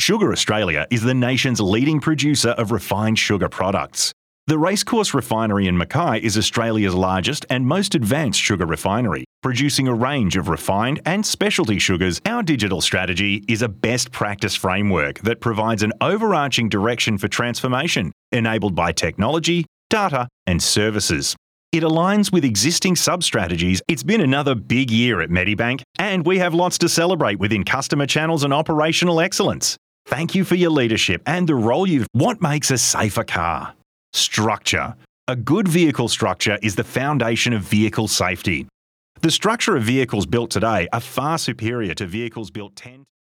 Sugar Australia is the nation's leading producer of refined sugar products. The Racecourse Refinery in Mackay is Australia's largest and most advanced sugar refinery, producing a range of refined and specialty sugars. Our digital strategy is a best practice framework that provides an overarching direction for transformation, enabled by technology, data, and services. It aligns with existing sub-strategies. It's been another big year at Medibank, and we have lots to celebrate within customer channels and operational excellence. Thank you for your leadership and the role you've... What makes a safer car? Structure. A good vehicle structure is the foundation of vehicle safety. The structure of vehicles built today are far superior to vehicles built 10...